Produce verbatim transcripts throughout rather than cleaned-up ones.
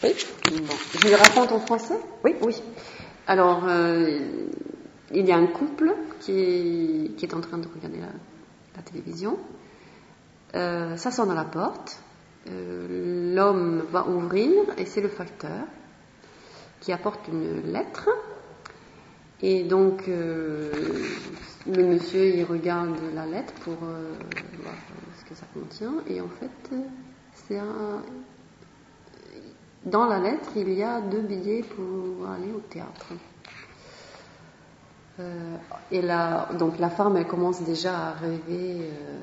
Oui. Bon. Je le raconte en français? Oui, oui. Alors, euh, il y a un couple qui est, qui est en train de regarder la, la télévision. Euh, ça sonne à la porte. Euh, l'homme va ouvrir et c'est le facteur qui apporte une lettre. Et donc, euh, le monsieur, il regarde la lettre pour euh, voir ce que ça contient. Et en fait, c'est un... dans la lettre, il y a deux billets pour aller au théâtre. Euh, et la, donc la femme, elle commence déjà à rêver. Euh,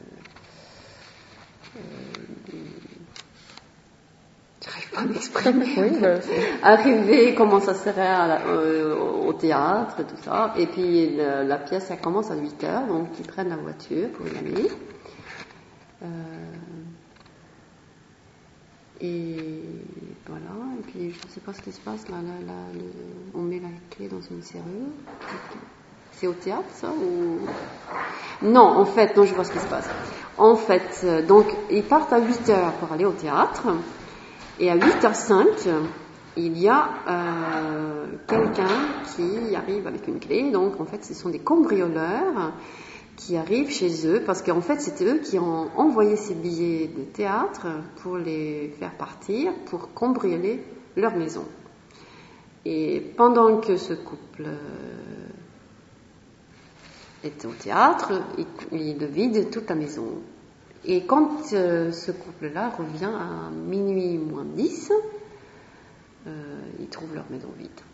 euh, J'arrive pas à m'exprimer. Oui, bah, Arriver, comment ça serait à la, euh, au théâtre, tout ça. Et puis la, la pièce, elle commence à huit heures, donc ils prennent la voiture pour y aller. Euh, et voilà. Et puis je ne sais pas ce qui se passe là. là, là le, on met la clé dans une serrure. C'est au théâtre, ça ou... Non, en fait, non, je vois ce qui se passe. En fait, donc ils partent à huit heures pour aller au théâtre. Et à huit heures cinq, il y a euh, quelqu'un qui arrive avec une clé. Donc, en fait, ce sont des cambrioleurs qui arrivent chez eux parce qu'en fait, c'était eux qui ont envoyé ces billets de théâtre pour les faire partir, pour cambrioler leur maison. Et pendant que ce couple est au théâtre, il vide toute la maison. Et quand euh, ce couple-là revient à minuit moins dix, euh, ils trouvent leur maison vide.